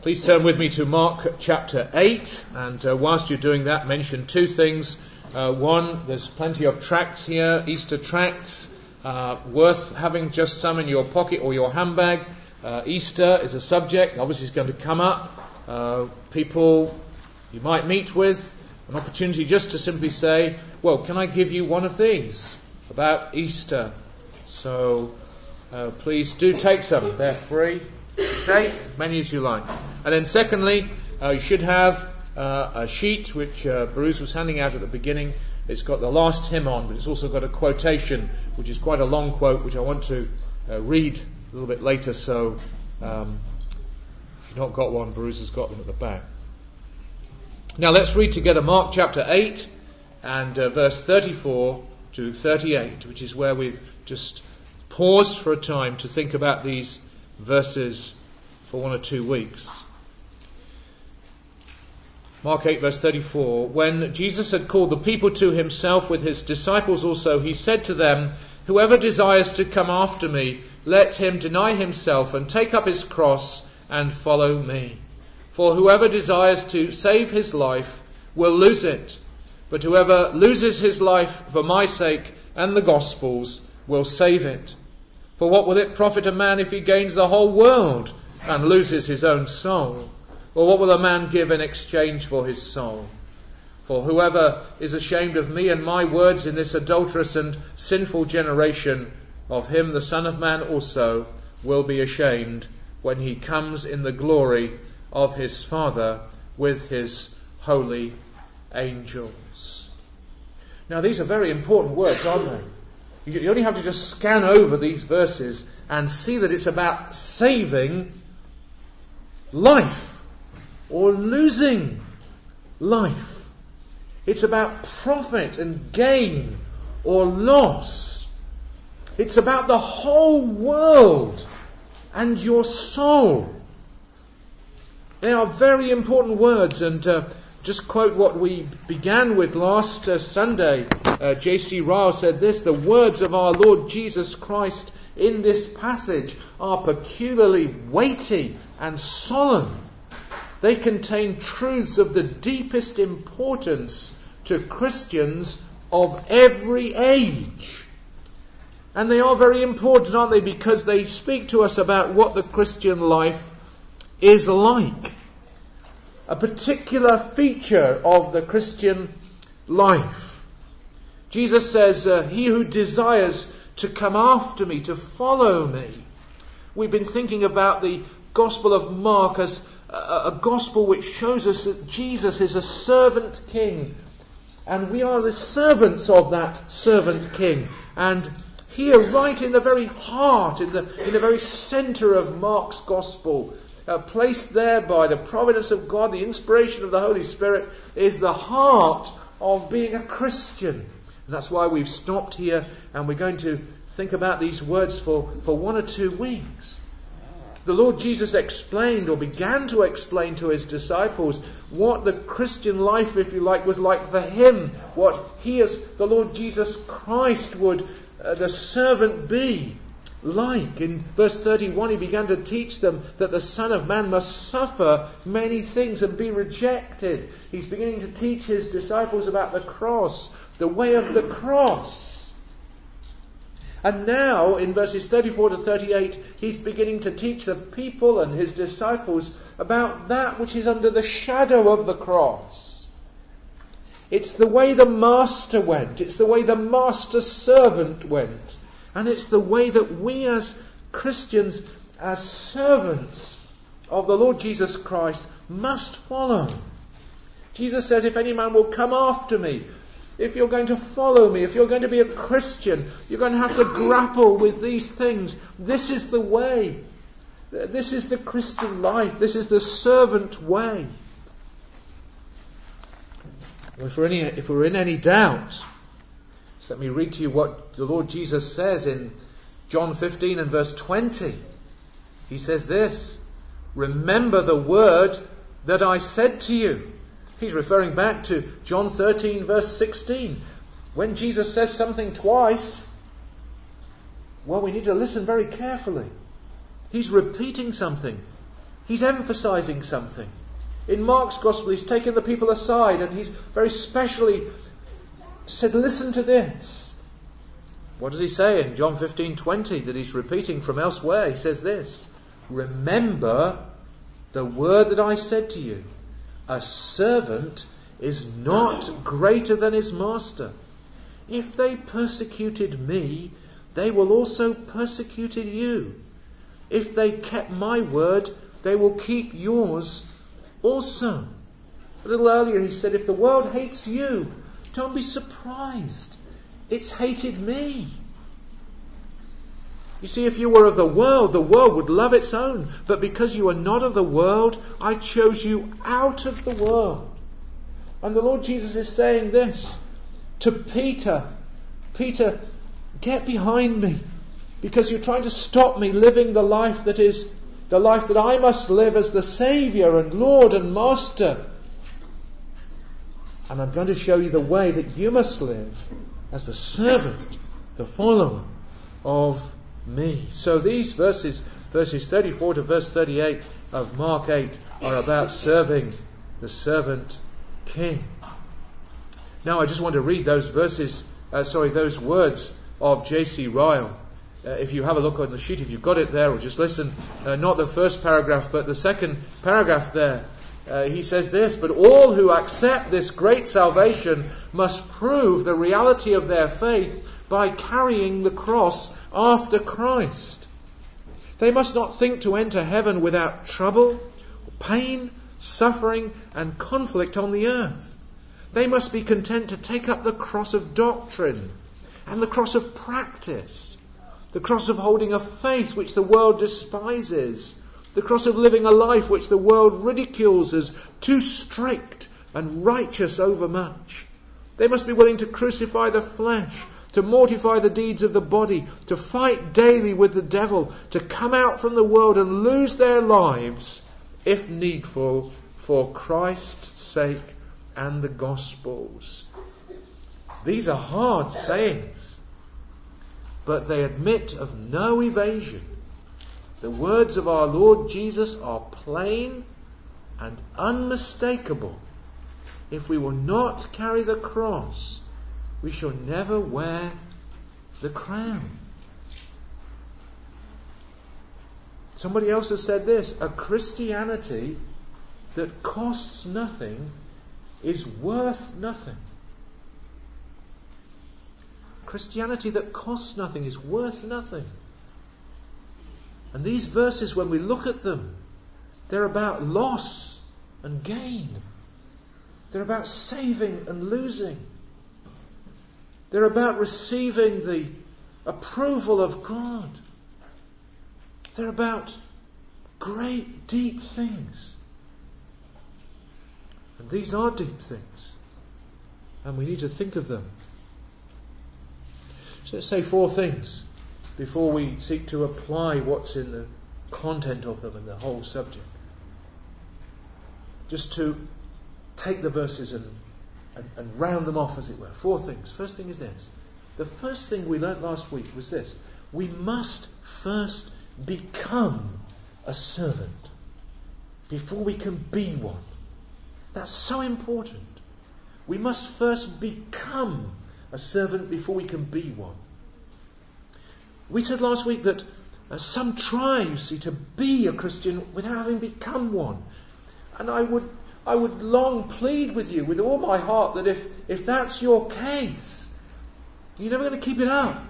Please turn with me to Mark chapter 8, and whilst you're doing that, mention two things. One, there's plenty of tracts here, Easter tracts, worth having just some in your pocket or your handbag. Easter is a subject, obviously it's going to come up. People you might meet with, an opportunity just to simply say, well, can I give you one of these about Easter? So please do take some, they're free. Take many as you like. And then secondly, you should have a sheet which Bruce was handing out at the beginning. It's got the last hymn on, but it's also got a quotation, which is quite a long quote, which I want to read a little bit later. So if you've not got one, Bruce has got them at the back. Now let's read together Mark chapter 8 and verse 34 to 38, which is where we've just paused for a time to think about these verses for 1 or 2 weeks. Mark 8 verse 34. When Jesus had called the people to himself with his disciples also, he said to them, "Whoever desires to come after me, let him deny himself and take up his cross and follow me. For whoever desires to save his life will lose it, but whoever loses his life for my sake and the gospel's will save it. For what will it profit a man if he gains the whole world and loses his own soul? Or what will a man give in exchange for his soul? For whoever is ashamed of me and my words in this adulterous and sinful generation, of him the Son of Man also will be ashamed when he comes in the glory of his Father with his holy angels." Now these are very important words, aren't they? You only have to just scan over these verses and see that it's about saving life or losing life. It's about profit and gain or loss. It's about the whole world and your soul. They are very important words, and just quote what we began with last Sunday. J.C. Ryle said this: "The words of our Lord Jesus Christ in this passage are peculiarly weighty and solemn. They contain truths of the deepest importance to Christians of every age." And they are very important, aren't they? Because they speak to us about what the Christian life is like. A particular feature of the Christian life. Jesus says, "He who desires to come after me, to follow me." We've been thinking about the Gospel of Mark as a gospel which shows us that Jesus is a servant king. And we are the servants of that servant king. And here, right in the very heart, in the very centre of Mark's gospel, placed there by the providence of God, the inspiration of the Holy Spirit, is the heart of being a Christian. And that's why we've stopped here, and we're going to think about these words for 1 or 2 weeks. The Lord Jesus explained, or began to explain to his disciples, what the Christian life, if you like, was like for him. What he as the Lord Jesus Christ would, the servant, be like. In verse 31, he began to teach them that the Son of Man must suffer many things and be rejected. He's beginning to teach his disciples about the cross, the way of the cross. And now, in verses 34 to 38, he's beginning to teach the people and his disciples about that which is under the shadow of the cross. It's the way the master went. It's the way the master servant went. And it's the way that we as Christians, as servants of the Lord Jesus Christ, must follow. Jesus says, "If any man will come after me," if you're going to follow me, if you're going to be a Christian, you're going to have to grapple with these things. This is the way. This is the Christian life. This is the servant way. If we're in any doubt, so let me read to you what the Lord Jesus says in John 15 and verse 20. He says this: "Remember the word that I said to you." He's referring back to John 13 verse 16. When Jesus says something twice, well, we need to listen very carefully. He's repeating something. He's emphasizing something. In Mark's Gospel, he's taken the people aside and he's very specially said, listen to this. What does he say in John 15:20 that he's repeating from elsewhere? He says this, remember the word that I said to you. A servant is not greater than his master. If they persecuted me, they will also persecute you. If they kept my word, they will keep yours also. A little earlier he said, if the world hates you, don't be surprised. It's hated me. You see, if you were of the world would love its own. But because you are not of the world, I chose you out of the world. And the Lord Jesus is saying this to Peter. Peter, get behind me, because you're trying to stop me living the life that is the life that I must live as the Saviour and Lord and Master. And I'm going to show you the way that you must live as the servant, the follower of me. So these verses 34 to verse 38 of Mark 8 are about serving the servant king. Now I just want to read those those words of J.C. Ryle. If you have a look on the sheet, if you've got it there, or just listen, not the first paragraph, but the second paragraph there. He says this, but all who accept this great salvation must prove the reality of their faith by carrying the cross after Christ. They must not think to enter heaven without trouble, pain, suffering, and conflict on the earth. They must be content to take up the cross of doctrine and the cross of practice, the cross of holding a faith which the world despises, the cross of living a life which the world ridicules as too strict and righteous overmuch. They must be willing to crucify the flesh, to mortify the deeds of the body, to fight daily with the devil, to come out from the world and lose their lives, if needful, for Christ's sake and the gospel's. These are hard sayings, but they admit of no evasion. The words of our Lord Jesus are plain and unmistakable. If we will not carry the cross, we shall never wear the crown. Somebody else has said this, a Christianity that costs nothing is worth nothing. Christianity that costs nothing is worth nothing. And these verses, when we look at them, they're about loss and gain. They're about saving and losing. They're about receiving the approval of God. They're about great, deep things. And these are deep things. And we need to think of them. So let's say 4 things before we seek to apply what's in the content of them and the whole subject. Just to take the verses and round them off, as it were. 4 things. First thing is this. The first thing we learnt last week was this. We must first become a servant before we can be one. That's so important. We must first become a servant before we can be one. We said last week that some try, you see, to be a Christian without having become one. And I would long plead with you with all my heart that if that's your case, you're never going to keep it up.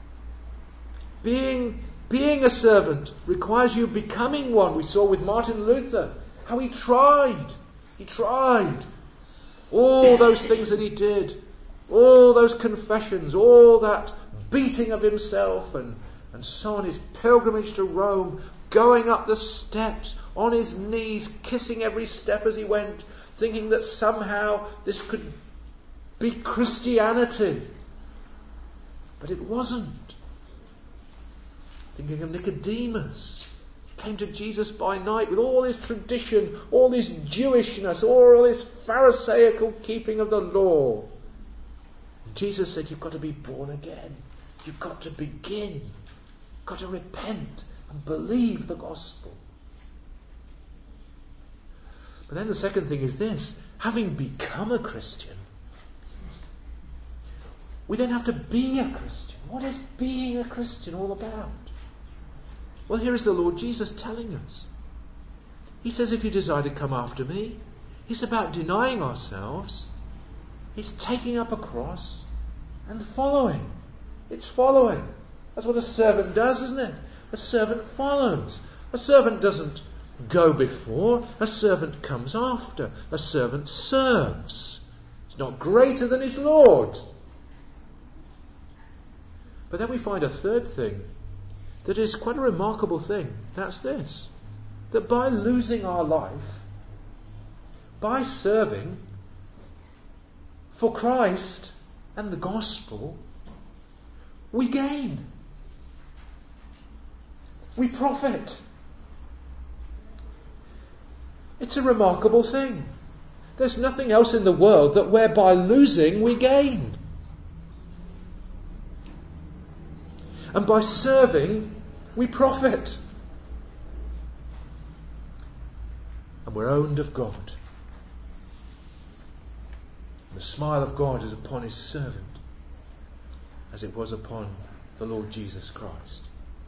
Being a servant requires you becoming one. We saw with Martin Luther how he tried. He tried. All those things that he did, all those confessions, all that beating of himself and so on, his pilgrimage to Rome, going up the steps on his knees, kissing every step as he went, thinking that somehow this could be Christianity. But it wasn't. Thinking of Nicodemus, came to Jesus by night with all his tradition, all his Jewishness, all his Pharisaical keeping of the law. And Jesus said, you've got to be born again. You've got to begin. You've got to repent and believe the gospel. But then the second thing is this. Having become a Christian, we then have to be a Christian. What is being a Christian all about? Well, here is the Lord Jesus telling us. He says, if you desire to come after me, it's about denying ourselves. It's taking up a cross and following. It's following. That's what a servant does, isn't it? A servant follows. A servant doesn't go before. A servant comes after. A servant serves. It's not greater than his Lord. But then we find a third thing that is quite a remarkable thing. That's this. That by losing our life, by serving for Christ and the gospel, we gain. We profit. It's a remarkable thing. There's nothing else in the world that whereby losing we gain. And by serving, we profit. And we're owned of God. The smile of God is upon his servant, as it was upon the Lord Jesus Christ.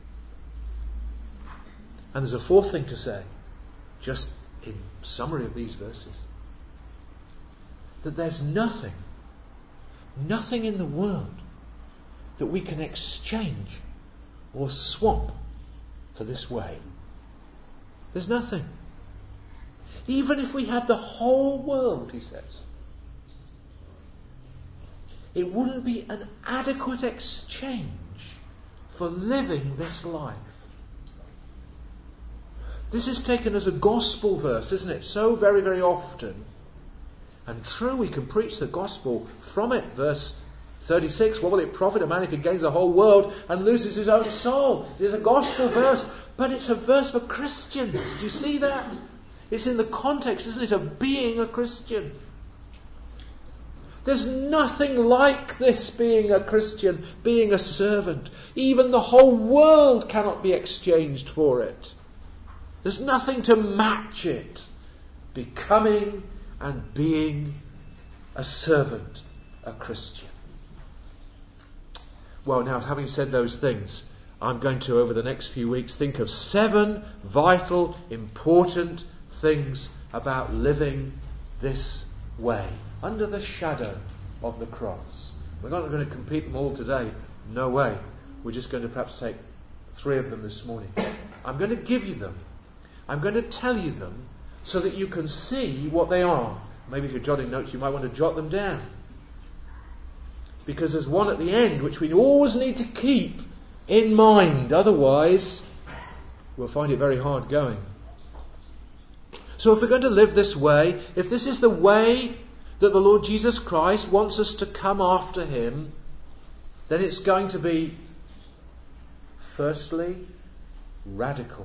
And there's a fourth thing to say, just in summary of these verses. That there's nothing in the world that we can exchange or swap for this way. There's nothing. Even if we had the whole world, he says, it wouldn't be an adequate exchange for living this life. This is taken as a gospel verse, isn't it? So very, very often. And true, we can preach the gospel from it. Verse 36, what will it profit a man if he gains the whole world and loses his own soul? It is a gospel verse, but it's a verse for Christians. Do you see that? It's in the context, isn't it, of being a Christian. There's nothing like this being a Christian, being a servant. Even the whole world cannot be exchanged for it. There's nothing to match it. Becoming and being a servant, a Christian. Well, now, having said those things, I'm going to, over the next few weeks, think of 7 vital, important things about living this way, under the shadow of the cross. We're not going to complete them all today. No way. We're just going to perhaps take 3 of them this morning. I'm going to give you them. I'm going to tell you them so that you can see what they are. Maybe if you're jotting notes, you might want to jot them down. Because there's one at the end which we always need to keep in mind. Otherwise, we'll find it very hard going. So if we're going to live this way, if this is the way that the Lord Jesus Christ wants us to come after him, then it's going to be, firstly, radical.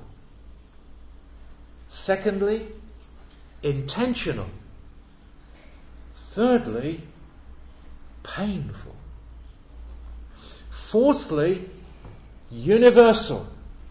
Secondly, intentional. Thirdly, painful. Fourthly, universal.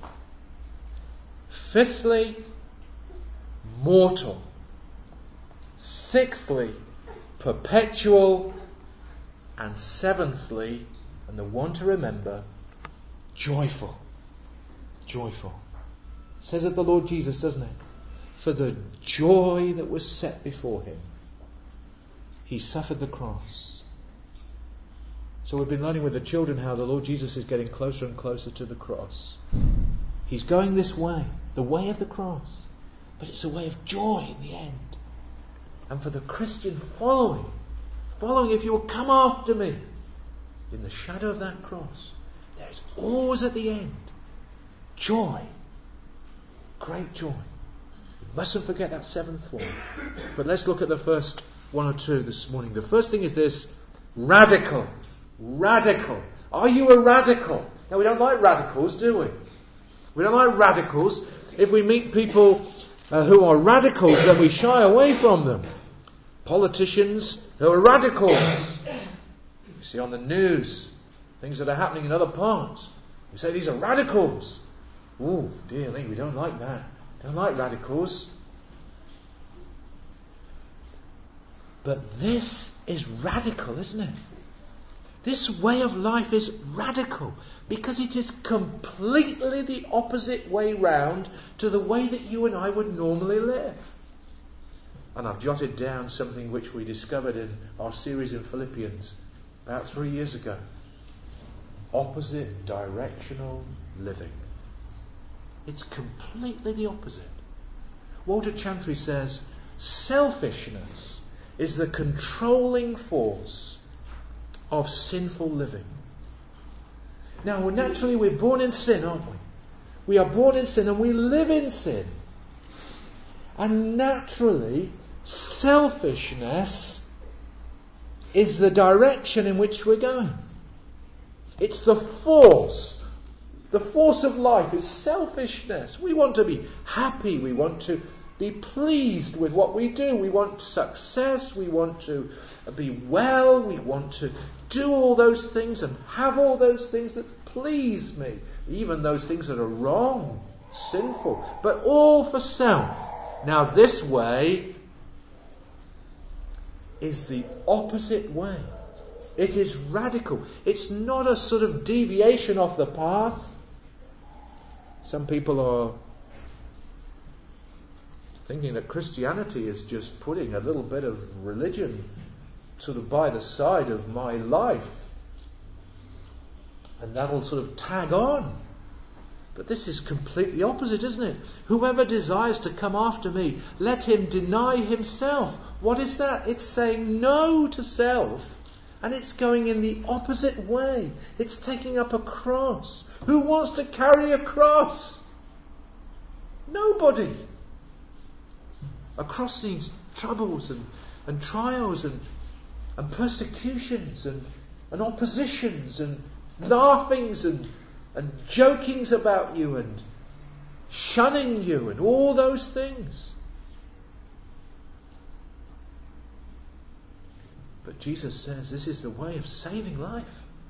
Fifthly, mortal. Sixthly, perpetual. And seventhly, and the one to remember, joyful. Joyful. It says of the Lord Jesus, doesn't it? For the joy that was set before him, he suffered the cross. So we've been learning with the children how the Lord Jesus is getting closer and closer to the cross. He's going this way, the way of the cross. But it's a way of joy in the end. And for the Christian following, if you will come after me, in the shadow of that cross, there is always at the end joy. Great joy. You mustn't forget that 7th one. But let's look at the first 1 or 2 this morning. The first thing is this: radical. Radical. Are you a radical? Now, we don't like radicals, do we? We don't like radicals. If we meet people who are radicals, then we shy away from them. Politicians who are radicals. You see on the news things that are happening in other parts. We say these are radicals. Oh, dear me, we don't like that. Don't like radicals. But this is radical, isn't it? This way of life is radical because it is completely the opposite way round to the way that you and I would normally live. And I've jotted down something which we discovered in our series in Philippians about 3 years ago. Opposite directional living. It's completely the opposite. Walter Chantry says, selfishness is the controlling force of sinful living. Now, naturally we're born in sin, aren't we? We are born in sin and we live in sin. And naturally, selfishness is the direction in which we're going. It's the force. The force of life is selfishness. We want to be happy. We want to be pleased with what we do. We want success. We want to be well. We want to do all those things and have all those things that please me. Even those things that are wrong, sinful, but all for self. Now this way is the opposite way. It is radical. It's not a sort of deviation off the path. Some people are thinking that Christianity is just putting a little bit of religion sort of by the side of my life. And that'll sort of tag on. But this is completely opposite, isn't it? Whoever desires to come after me, let him deny himself. What is that? It's saying no to self. And it's going in the opposite way. It's taking up a cross. Who wants to carry a cross? Nobody. A cross needs troubles and trials and persecutions and oppositions and laughings and jokings about you and shunning you and all those things. But Jesus says this is the way of saving life.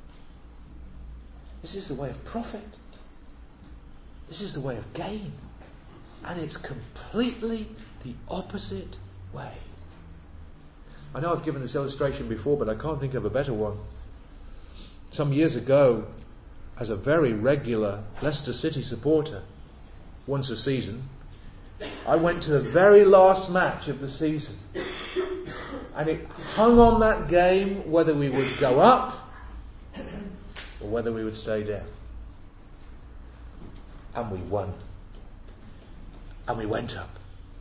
This is the way of profit. This is the way of gain. And it's completely the opposite way. I know I've given this illustration before, but I can't think of a better one. Some years ago, as a very regular Leicester City supporter, once a season, I went to the very last match of the season. And it hung on that game whether we would go up or whether we would stay down. And we won. And we went up.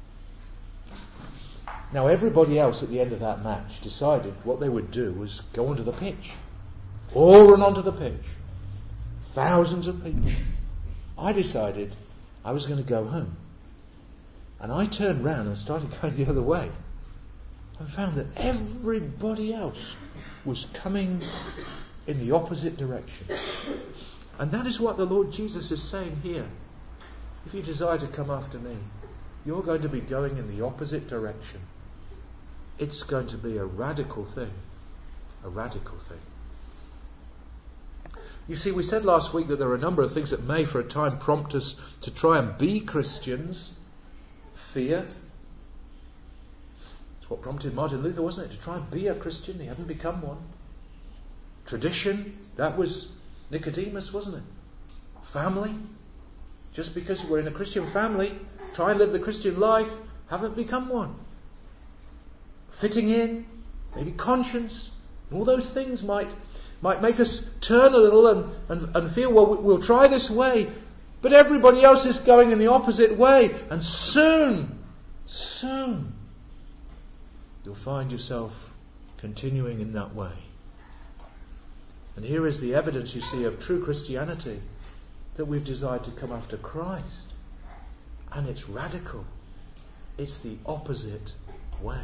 Now everybody else at the end of that match decided what they would do was go onto the pitch. All run onto the pitch. Thousands of people. I decided I was going to go home. And I turned round and started going the other way. And found that everybody else was coming in the opposite direction. And that is what the Lord Jesus is saying here. If you desire to come after me, you're going to be going in the opposite direction. It's going to be a radical thing. A radical thing. You see, we said last week that there are a number of things that may for a time prompt us to try and be Christians. Fear. It's what prompted Martin Luther, wasn't it? To try and be a Christian. He hadn't become one. Tradition. That was Nicodemus, wasn't it? Family. Just because we're in a Christian family, try and live the Christian life, haven't become one. Fitting in. Maybe conscience. All those things might make us turn a little and feel, well, we'll try this way. But everybody else is going in the opposite way. And soon, you'll find yourself continuing in that way. And here is the evidence, you see, of true Christianity, that we've desired to come after Christ. And it's radical. It's the opposite way.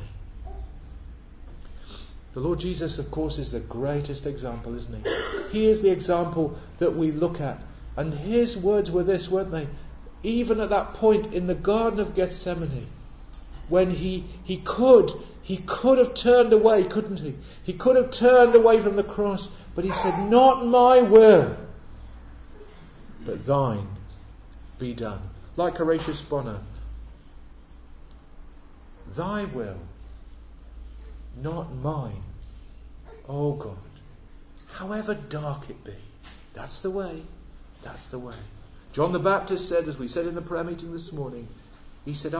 The Lord Jesus, of course, is the greatest example, isn't he? He is the example that we look at. And his words were this, weren't they? Even at that point in the Garden of Gethsemane, when he could have turned away, couldn't he? He could have turned away from the cross, but he said, not my will, but thine be done. Like Horatius Bonar, thy will not mine. Oh God, however dark it be, that's the way. That's the way. John the Baptist said, as we said in the prayer meeting this morning, he said,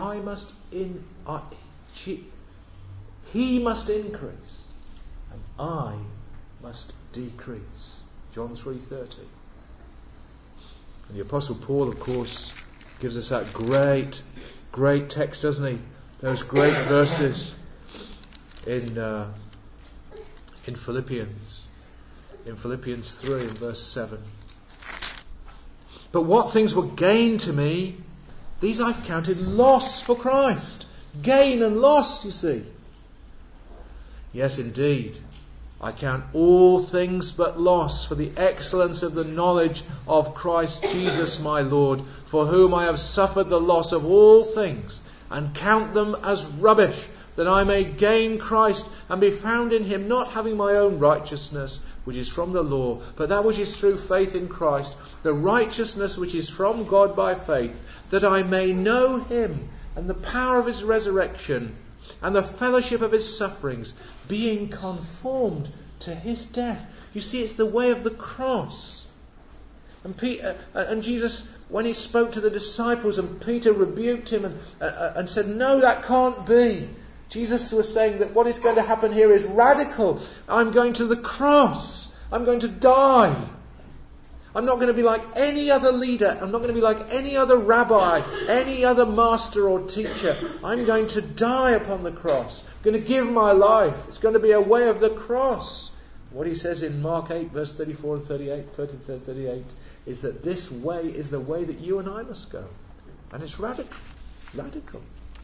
he must increase and I must decrease. John 3:30. And the Apostle Paul, of course, gives us that great text, doesn't he? Those great verses in Philippians. In Philippians 3 and verse 7. But what things were gain to me, these I've counted loss for Christ. Gain and loss, you see. Yes, indeed. I count all things but loss for the excellence of the knowledge of Christ Jesus my Lord, for whom I have suffered the loss of all things, and count them as rubbish, that I may gain Christ and be found in him, not having my own righteousness, which is from the law, but that which is through faith in Christ, the righteousness which is from God by faith, that I may know him and the power of his resurrection and the fellowship of his sufferings, being conformed to his death. You see, it's the way of the cross. And Jesus, when he spoke to the disciples and Peter rebuked him and said, no, that can't be. Jesus was saying that what is going to happen here is radical. I'm going to the cross. I'm going to die. I'm not going to be like any other leader. I'm not going to be like any other rabbi, any other master or teacher. I'm going to die upon the cross. I'm going to give my life. It's going to be a way of the cross. What he says in Mark 8, verse 34 and 38, is that this way is the way that you and I must go. And it's radical. Radical.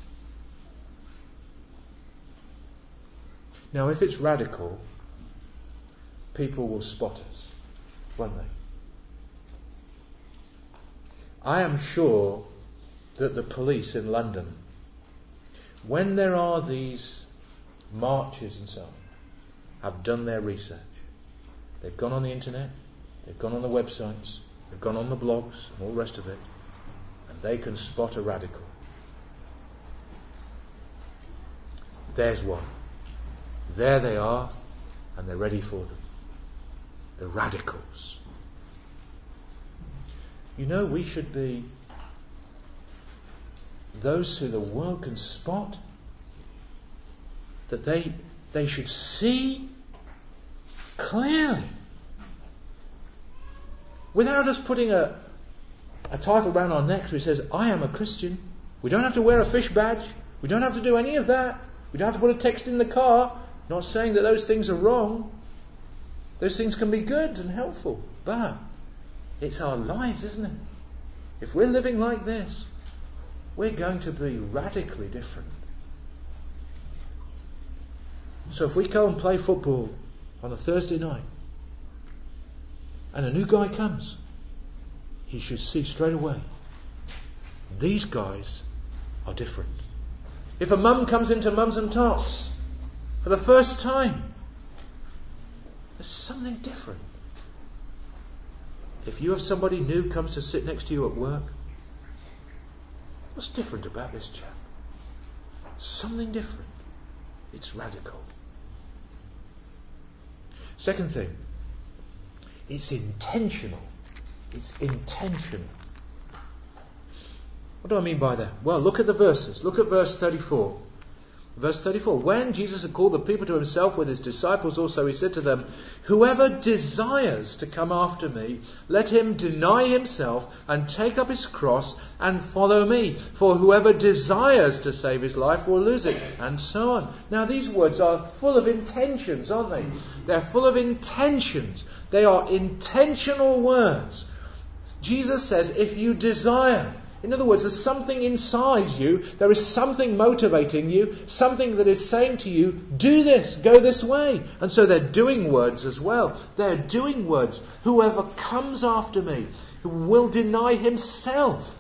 Now, if it's radical, people will spot us, won't they? I am sure that the police in London, when there are these marches and so on, have done their research. They've gone on the internet, they've gone on the websites, they've gone on the blogs and all the rest of it, and they can spot a radical. There's one. There they are, and they're ready for them. The radicals. You know, we should be those who the world can spot, that they should see clearly, without us putting a title around our necks which says, I am a Christian. We don't have to wear a fish badge. We don't have to do any of that. We don't have to put a text in the car. Not saying that those things are wrong. Those things can be good and helpful. But it's our lives, isn't it? If we're living like this, we're going to be radically different. So if we go and play football on a Thursday night, and a new guy comes, he should see straight away, these guys are different. If a mum comes into Mums and Tots for the first time, there's something different. If you have somebody new comes to sit next to you at work, what's different about this chap? Something different. It's radical. Second thing, it's intentional. It's intentional. What do I mean by that? Well, look at the verses. Look at verse 34. Verse 34. When Jesus had called the people to himself with his disciples also, he said to them, whoever desires to come after me, let him deny himself and take up his cross and follow me. For whoever desires to save his life will lose it. And so on. Now these words are full of intentions, aren't they? They're full of intentions. They are intentional words. Jesus says, if you desire, in other words, there's something inside you, there is something motivating you, something that is saying to you, do this, go this way. And so they're doing words as well. They're doing words. Whoever comes after me will deny himself.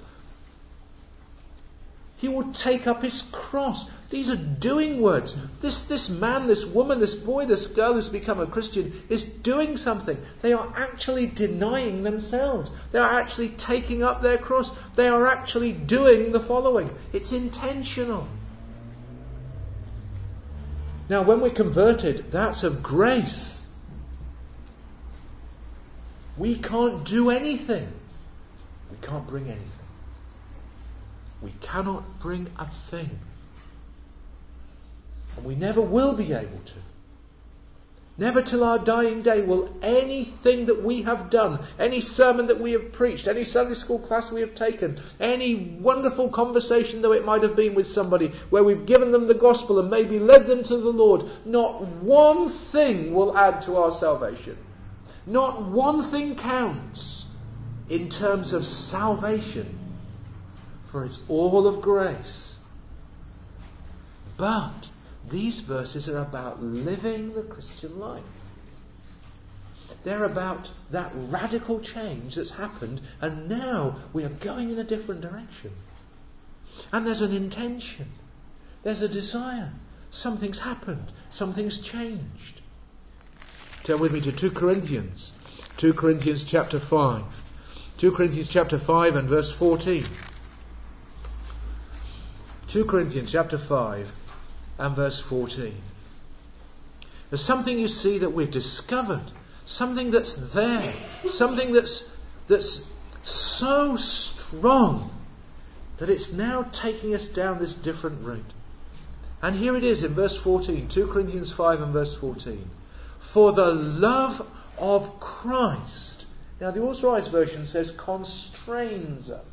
He will take up his cross. These are doing words. This man, this woman, this boy, this girl who's become a Christian is doing something. They are actually denying themselves. They are actually taking up their cross. They are actually doing the following. It's intentional. Now, when we're converted, that's of grace. We can't do anything. We can't bring anything. We cannot bring a thing. And we never will be able to. Never till our dying day will anything that we have done, any sermon that we have preached, any Sunday school class we have taken, any wonderful conversation though it might have been with somebody where we've given them the gospel and maybe led them to the Lord, not one thing will add to our salvation. Not one thing counts in terms of salvation, for it's all of grace. But these verses are about living the Christian life. They're about that radical change that's happened, and now we are going in a different direction. And there's an intention. There's a desire. Something's happened. Something's changed. Turn with me to 2 Corinthians. 2 Corinthians chapter 5. 2 Corinthians chapter 5 and verse 14. 2 Corinthians chapter 5 and verse 14. There's something you see that we've discovered. Something that's there. Something that's so strong that it's now taking us down this different route. And here it is in verse 14. 2 Corinthians 5 and verse 14. For the love of Christ. Now the Authorized Version says constrains us.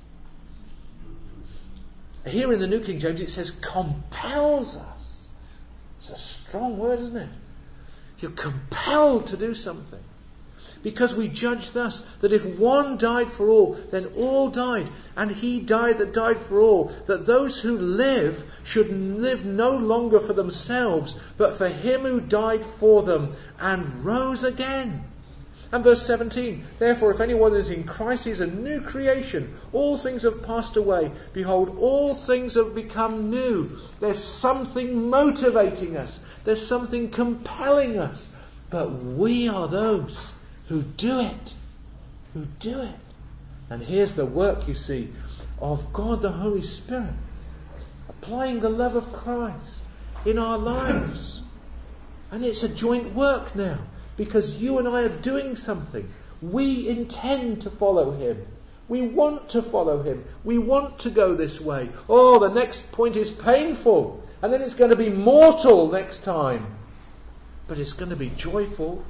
Here in the New King James it says compels us. It's a strong word, isn't it? You're compelled to do something. Because we judge thus, that if one died for all, then all died. And he died that died for all, that those who live should live no longer for themselves, but for him who died for them and rose again. And verse 17, therefore if anyone is in Christ, he is a new creation. All things have passed away. Behold, all things have become new. There's something motivating us. There's something compelling us. But we are those who do it. Who do it. And here's the work, you see, of God the Holy Spirit. Applying the love of Christ in our lives. And it's a joint work now. Because you and I are doing something. We intend to follow him. We want to follow him. We want to go this way. Oh, the next point is painful. And then it's going to be mortal next time. But it's going to be joyful.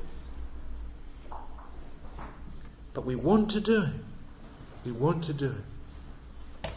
But we want to do it. We want to do it.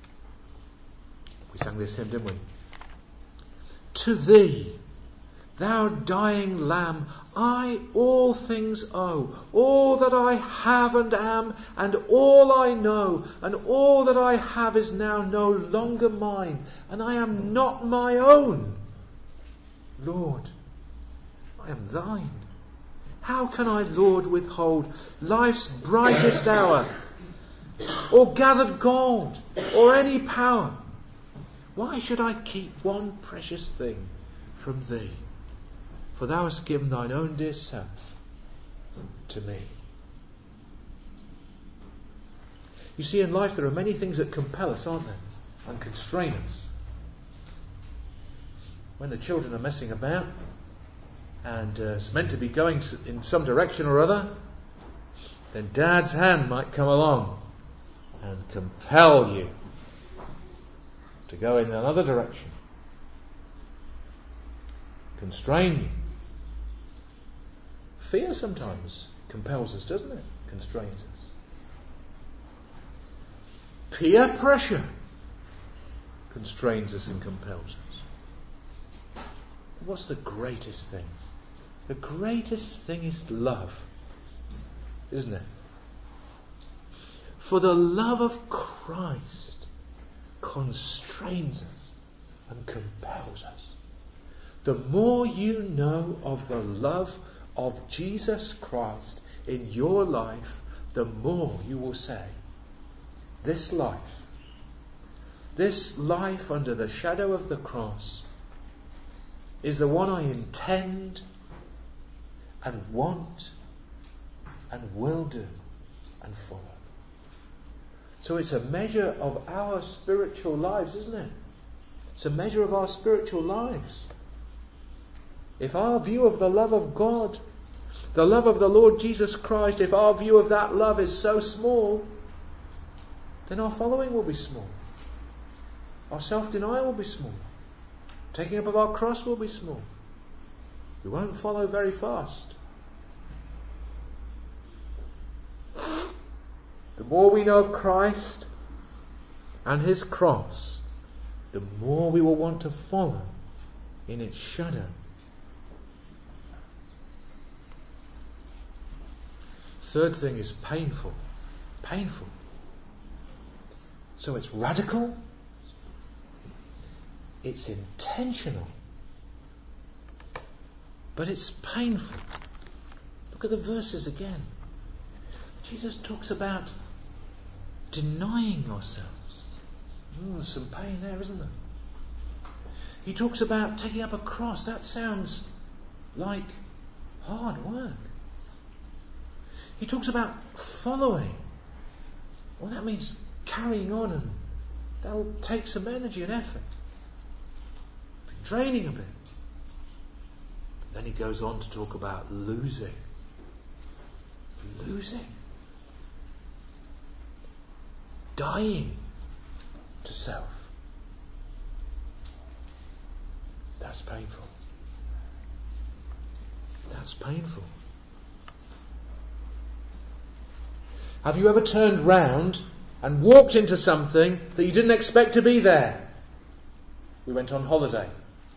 We sang this hymn, didn't we? To thee, thou dying Lamb, I all things owe, all that I have and am, and all I know, and all that I have is now no longer mine, and I am not my own. Lord, I am thine. How can I, Lord, withhold life's brightest hour, or gathered gold, or any power? Why should I keep one precious thing from thee? For thou hast given thine own dear self to me. You see, in life there are many things that compel us, aren't there? And constrain us. When the children are messing about and it's meant to be going in some direction or other, then Dad's hand might come along and compel you to go in another direction. Constrain you. Fear sometimes compels us, doesn't it? Constrains us. Peer pressure constrains us and compels us. What's the greatest thing? The greatest thing is love, isn't it? For the love of Christ constrains us and compels us. The more you know of the love of Jesus Christ in your life, the more you will say, this life under the shadow of the cross is the one I intend and want and will do and follow. So it's a measure of our spiritual lives, isn't it? It's a measure of our spiritual lives. if our view of the love of God, the love of the Lord Jesus Christ, if our view of that love is so small, then our following will be small. Our self-denial will be small. Taking up of our cross will be small. We won't follow very fast. The more we know of Christ and His cross, the more we will want to follow in its shadow. Third thing is painful. Painful. So it's radical. It's intentional. But it's painful. Look at the verses again. Jesus talks about denying ourselves. There's some pain there, isn't there? He talks about taking up a cross. That sounds like hard work. He talks about following. Well, that means carrying on, and that'll take some energy and effort. Draining a bit. Then he goes on to talk about losing. Losing. Dying to self. That's painful. That's painful. Have you ever turned round and walked into something that you didn't expect to be there? We went on holiday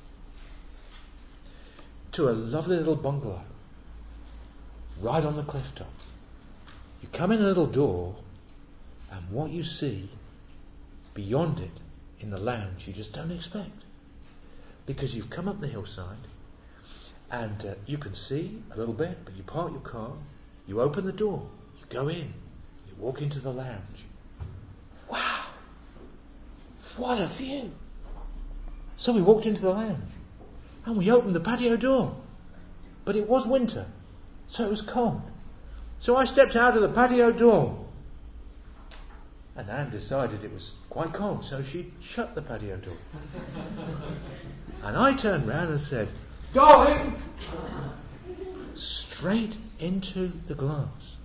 to a lovely little bungalow right on the cliff top. You come in a little door, and what you see beyond it in the lounge you just don't expect, because you've come up the hillside and you can see a little bit, but you park your car, you open the door, you go in, you walk into the lounge. Wow, what a view! So we walked into the lounge and we opened the patio door, but it was winter, so it was cold. So I stepped out of the patio door, and Anne decided it was quite cold, so she shut the patio door. And I turned round and said, "Darling!" Straight into the glass.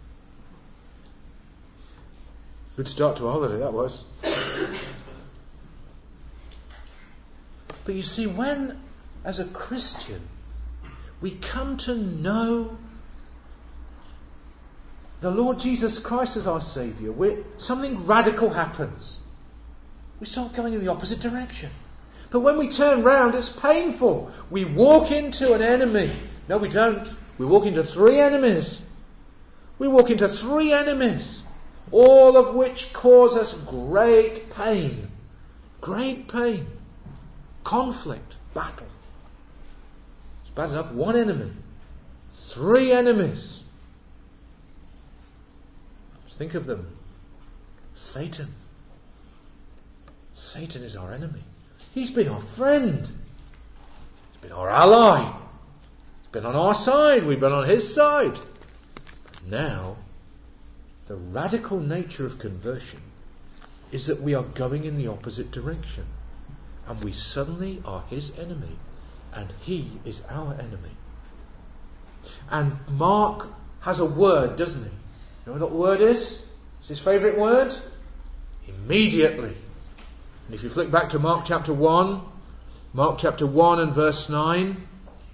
Good start to a holiday, that was. But you see, when, as a Christian, we come to know the Lord Jesus Christ as our Saviour, something radical happens. We start going in the opposite direction. But when we turn round, it's painful. We walk into an enemy. No, we don't. We walk into three enemies. We walk into three enemies, all of which cause us great pain. Great pain. Conflict. Battle. It's bad enough. One enemy. Three enemies. Think of them. Satan. Satan is our enemy. He's been our friend. He's been our ally. He's been on our side. We've been on his side. Now, the radical nature of conversion is that we are going in the opposite direction. And we suddenly are his enemy. And he is our enemy. And Mark has a word, doesn't he? You know what the word is? It's his favourite word? Immediately. And if you flick back to Mark chapter 1 and verse 9.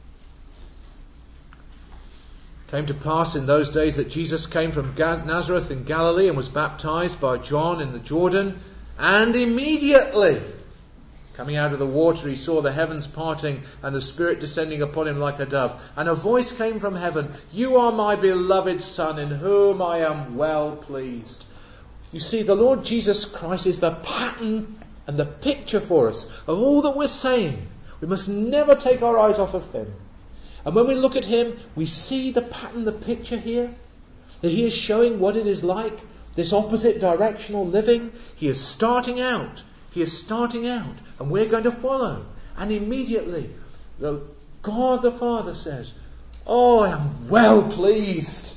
Came to pass in those days that Jesus came from Nazareth in Galilee and was baptized by John in the Jordan. And immediately, coming out of the water, he saw the heavens parting and the Spirit descending upon him like a dove. And a voice came from heaven, "You are my beloved Son, in whom I am well pleased." You see, the Lord Jesus Christ is the pattern and the picture for us of all that we're saying. We must never take our eyes off of him. And when we look at him, we see the pattern, the picture here, that he is showing what it is like, this opposite directional living. He is starting out. And we're going to follow. And immediately, God the Father says, "Oh, I am well pleased."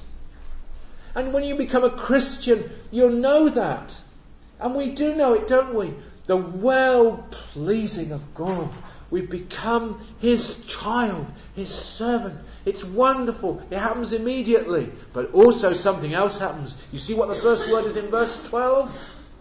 And when you become a Christian, you'll know that. And we do know it, don't we? the well-pleasing of God. We've become His child, His servant. It's wonderful. It happens immediately. But also something else happens. You see what the first word is in verse 12?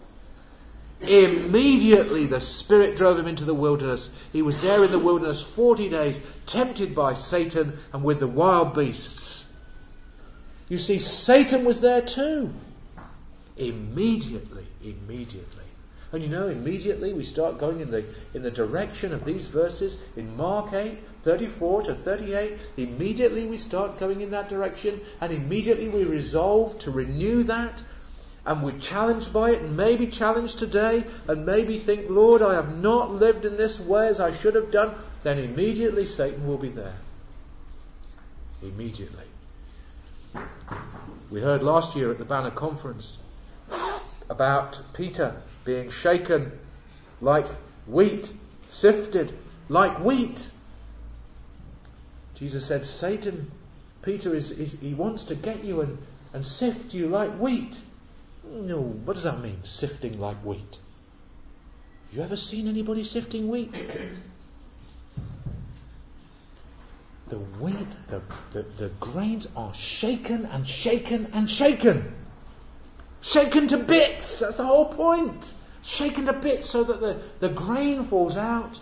Immediately the Spirit drove him into the wilderness. He was there in the wilderness 40 days, tempted by Satan and with the wild beasts. You see, Satan was there too. Immediately. And you know, immediately we start going in the direction of these verses in Mark 8, 34 to 38. Immediately we start going in that direction, and immediately we resolve to renew that. And we're challenged by it, and maybe challenged today, and maybe think, Lord, I have not lived in this way as I should have done. Then immediately Satan will be there. Immediately. We heard last year at the Banner Conference about Peter being shaken like wheat, sifted like wheat. Jesus said, Peter he wants to get you and sift you like wheat. No, what does that mean, sifting like wheat? You ever seen anybody sifting wheat? The wheat, the grains are shaken and shaken and shaken. Shaken to bits, that's the whole point. Shaken to bits so that the grain falls out.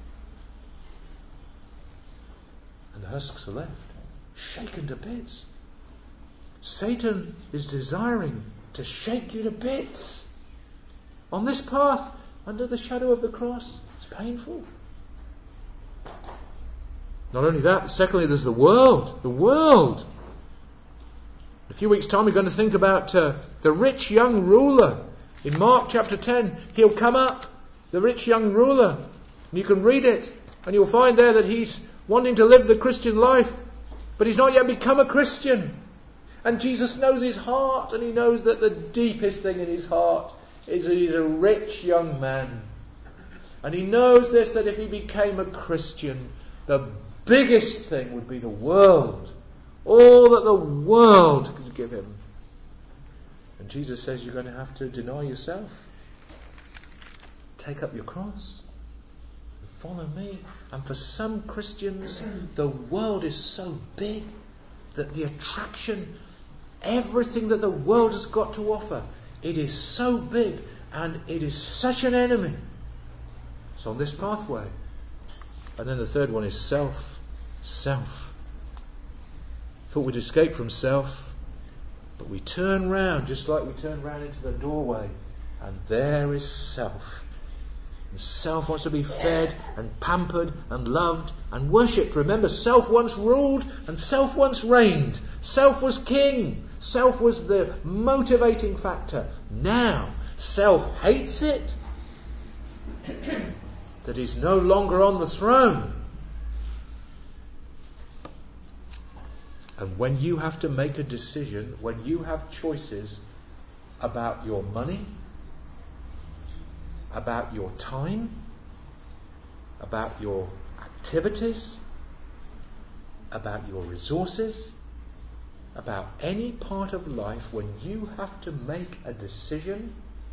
And the husks are left. Shaken to bits. Satan is desiring to shake you to bits. On this path, under the shadow of the cross, it's painful. Not only that, but secondly, there's the world. The world. In a few weeks' time, we're going to think about the rich young ruler. In Mark chapter 10, he'll come up, the rich young ruler. And you can read it, and you'll find there that he's wanting to live the Christian life, but he's not yet become a Christian. And Jesus knows his heart, and he knows that the deepest thing in his heart is that he's a rich young man. And he knows this, that if he became a Christian, the biggest thing would be the world. All that the world could give him. And Jesus says you're going to have to deny yourself. Take up your cross. And follow me. And for some Christians, the world is so big that the attraction, everything that the world has got to offer, it is so big and it is such an enemy. It's on this pathway. And then the third one is self. Self. Thought we'd escape from self, but we turn round just like we turn round into the doorway, and there is self. And self wants to be fed and pampered and loved and worshipped. Remember, self once ruled and self once reigned. Self was king. Self was the motivating factor. Now, self hates it. That he's no longer on the throne. And when you have to make a decision, when you have choices about your money, about your time, about your activities, about your resources, about any part of life, when you have to make a decision,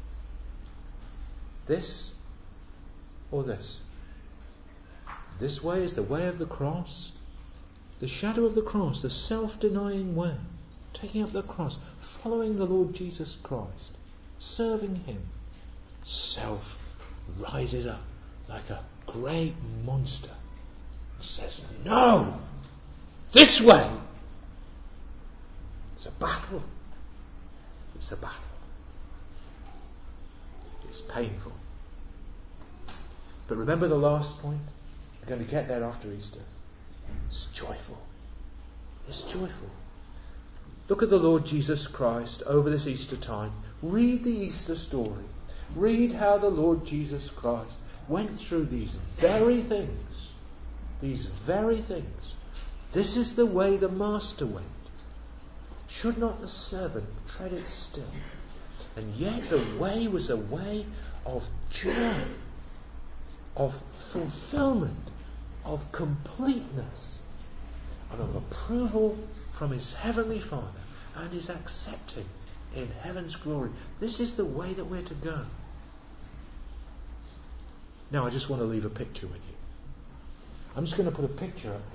this or this. This way is the way of the cross. The shadow of the cross, the self-denying way, taking up the cross, following the Lord Jesus Christ, serving Him. Self rises up like a great monster and says, no, this way. It's a battle. It's a battle. It's painful. But remember the last point? We're going to get there after Easter. It's joyful. It's joyful. Look at the Lord Jesus Christ over this Easter time. Read the Easter story. Read how the Lord Jesus Christ went through these very things. These very things. This is the way the Master went. Should not the servant tread it still? And yet the way was a way of joy, of fulfillment, of completeness, and of approval from his heavenly Father, and his accepting in heaven's glory. This is the way that we're to go. Now I just want to leave a picture with you. I'm just going to put a picture up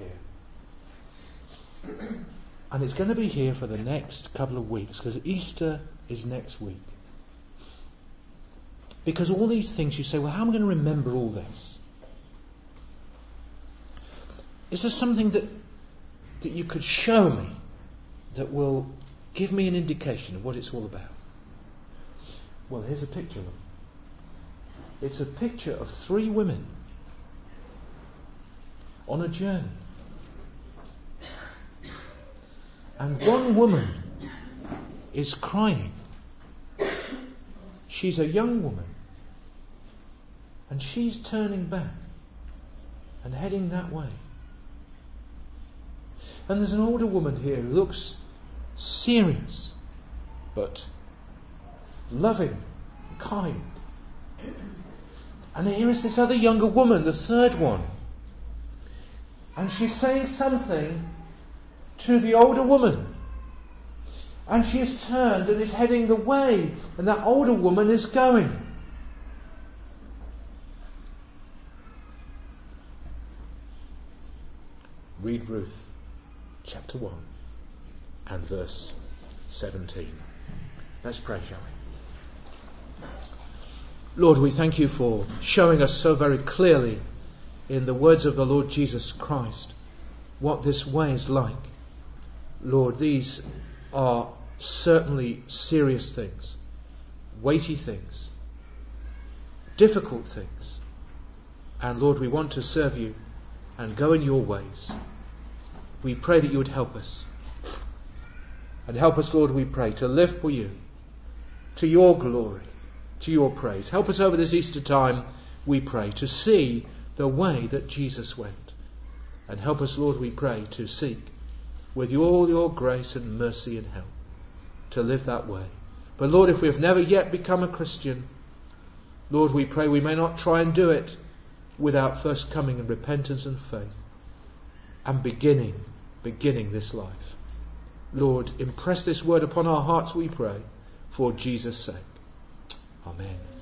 here. And it's going to be here for the next couple of weeks, because Easter is next week. Because all these things you say, well, how am I going to remember all this? Is there something that you could show me that will give me an indication of what it's all about? Well, here's a picture of them. It's a picture of 3 women on a journey. And one woman is crying. She's a young woman. And she's turning back and heading that way. And there's an older woman here who looks serious, but loving, kind. And here is this other younger woman, the third one. And she's saying something to the older woman. And she has turned and is heading the way. And that older woman is going. Read Ruth chapter 1 and verse 17. Let's pray, shall we? Lord, we thank you for showing us so very clearly in the words of the Lord Jesus Christ what this way is like. Lord, these are certainly serious things, weighty things, difficult things. And Lord, we want to serve you and go in your ways. We pray that you would help us. And help us, Lord, we pray, to live for you, to your glory, to your praise. Help us over this Easter time, we pray, to see the way that Jesus went. And help us, Lord, we pray, to seek with all your grace and mercy and help to live that way. But Lord, if we have never yet become a Christian, Lord, we pray we may not try and do it without first coming in repentance and faith and beginning this life. Lord, impress this word upon our hearts, we pray, for Jesus' sake. Amen.